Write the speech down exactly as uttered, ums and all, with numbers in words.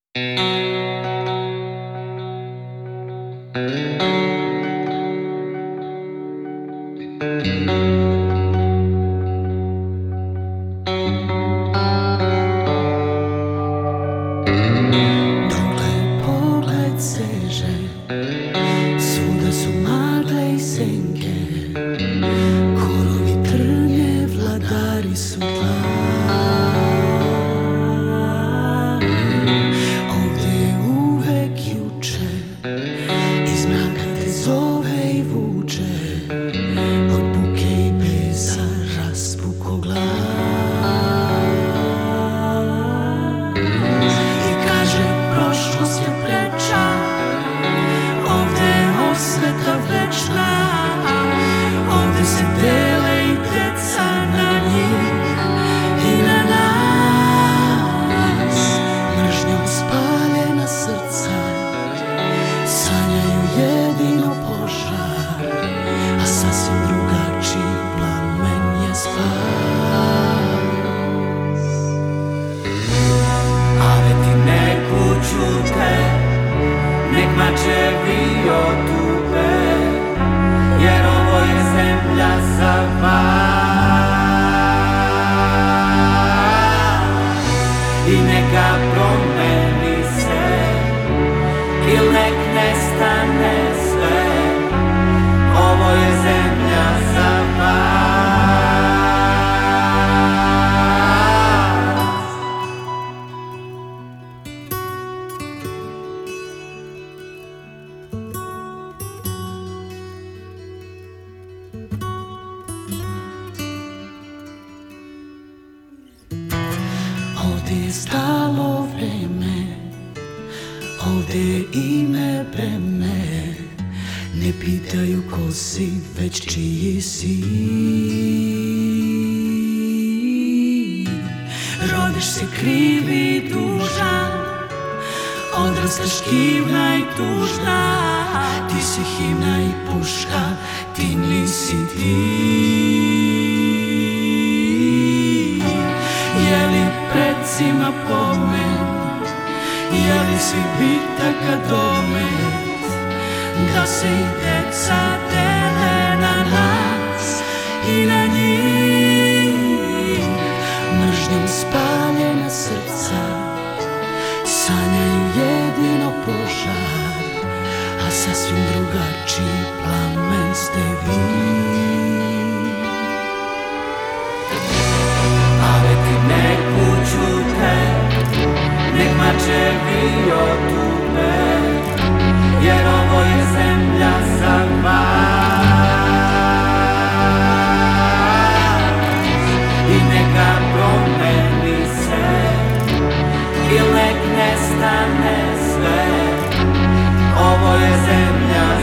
Dokle pogled seže, svuda su magle i senke, korovi trnje, vladari su tla. Ovdje je uvek juče, iz mraka te zove i vuče, od buke i besa raspuko glas. I kaže prošlost je preča, ovdje je osveta večna, ovdje se dele i deca na njih i na nas. Mržnjom spaljena srca sanjaju jedino požar, a sasvim drugačiji plamen je spas. Aveti neku ćute, nek mačevi otupe, jer ovo je zemlja za vas. I neka promeni se, il nek nestane sve, ovo je zemlja za vas. Ovdje je stalo vreme, ovdje je ime breme, ne pitaju ko si, već čiji si. Rodiš se kriv i dužan, odrastaš kivna i tužna, ti si himna i puška, ti nisi ti. Je li predsima pomen, je li svi bitaka domet, da se i deca dele na nas i na njih. Mržnjom spaljena srca sanjaju jedino požar, a sasvim drugačiji plamen ste vi. Aveti neku ćute, nek mačevi otupe, jer ovo je zemlja za vas. I neka promeni se, il nek nestane sve, ovo je zemlja